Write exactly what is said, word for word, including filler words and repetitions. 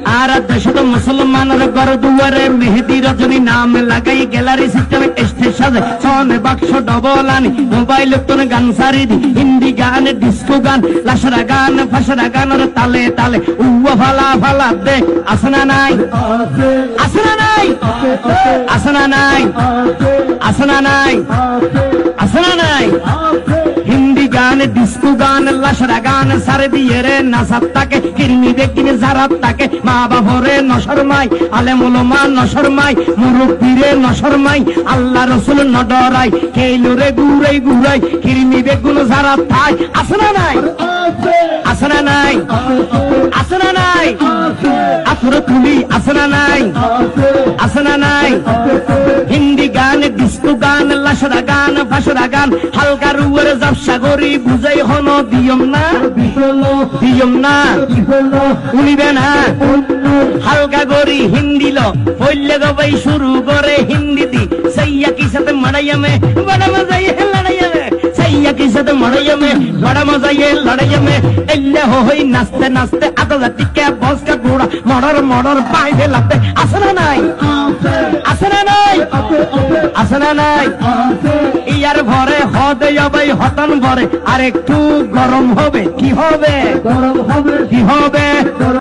আর দেশত মুসলমানের ঘর দুয়ারে মেহেদি রজনী নাম লাগাই গ্যালারি সিস্টেমে স্টেজ সাজে সনে বাক্স ডবল আনি মোবাইল তোর গান সারি দি হিন্দি গান ডিস্কো গান লাশরা গান ফাশরা গানের তালে তালে উয়া ফালা ফালা দে আসনা নাই আসনা নাই আসনা নাই আসনা নাই আসনা নাই হিন্দি গান ডিস্কো গান লাশরা গান সারে দিয়ে রে নাসাত তাকে কিরমি দেখিনে জারাত তাকে মা বাবরে নশরমাই আলেম উলামা নশরমাই মুরব্বিরে নশরমাই আল্লাহ রাসূল নডরাই কেইলরে গুরাই গুরাই কিরমি বেগুন জারাত থাই আসনা নাই আসনা নাই আসনা নাই আফর তুলি আসনা নাই আসনা নাই হিন্দি গান ডিস্কো গান লাশরা গান ফাশরা গান হালকা রুয়ের জাবসা গরি বুঝাই হন দিয়ম না দিয়ম না উনিবে না হালকা গরি হিন্দি লো পড়লে গবাই শুরু করে হিন্দি দি সাইয়া কি সাথে মারাইয়া মে বড় মজা ये लड़ाई में सैया की साथ मड़ाई में बड़ा मजा ये लड़ाई में एल्ले हो होई नाचते नाचते आधा टिके बस का घोड़ा मर्डर मर्डर पाइदे लगते আসনা নাই আসনা নাই আসনা নাই ইয়ার ঘরে হদে যাবে হতন ভরে আর একটু গরম হবে কি হবে গরম হবে কি হবে